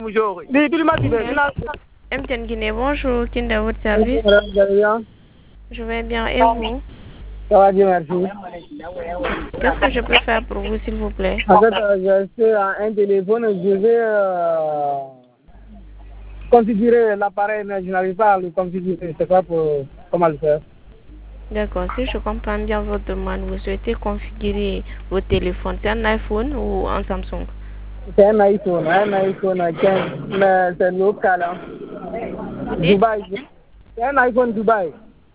Bonjour. MTN Guinée, bonjour. Qui est à votre service? Je vais bien. Et vous? Ça va bien, merci. Qu'est-ce que je peux faire pour vous, s'il vous plaît? En fait, je suis à un téléphone, je vais configurer l'appareil, mais je n'arrive pas à le configurer. C'est quoi pour comment le faire? D'accord, si je comprends bien votre demande, vous souhaitez configurer votre téléphone. C'est un iPhone ou un Samsung? C'est un iPhone 15, mais c'est local. Hein. Dubaï. C'est un iPhone Dubaï.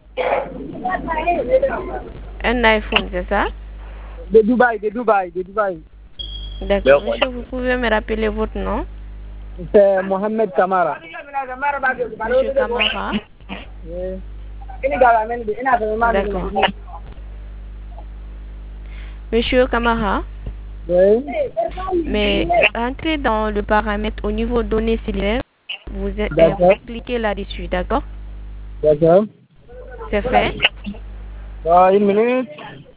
Un iPhone, c'est ça? De Dubaï. D'accord, monsieur, vous pouvez me rappeler votre nom? C'est Mohamed Kamara. Monsieur Kamara? Oui. D'accord. Monsieur Kamara? Oui. Mais entrez dans le paramètre au niveau données cellulaires, vous cliquez là-dessus, d'accord? D'accord. C'est fait? Une minute.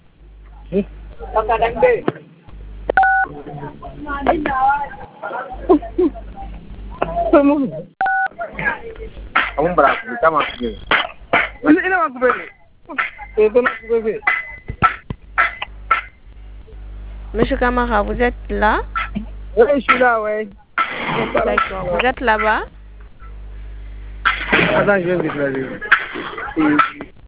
Monsieur Kamara, vous êtes là? Oui, je suis là, oui. D'accord. Vous êtes là-bas? Attends, je vais me déplacer.